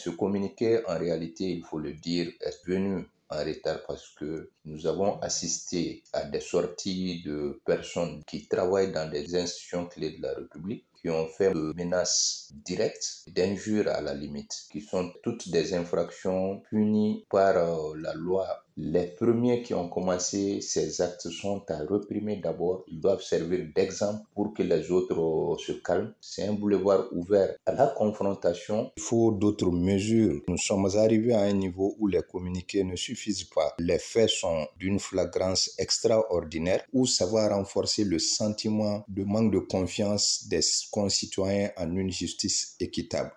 Ce communiqué, en réalité, il faut le dire, est venu en retard parce que nous avons assisté à des sorties de personnes qui travaillent dans des institutions clés de la République, qui ont fait de menaces directes, d'injures à la limite, qui sont toutes des infractions punies par la loi. Les premiers qui ont commencé ces actes sont à réprimer d'abord. Ils doivent servir d'exemple pour que les autres se calment. C'est un boulevard ouvert à la confrontation. Il faut d'autres mesures. Nous sommes arrivés à un niveau où les communiqués ne suffisent pas. Les faits sont d'une flagrance extraordinaire où ça va renforcer le sentiment de manque de confiance des concitoyens en une justice équitable.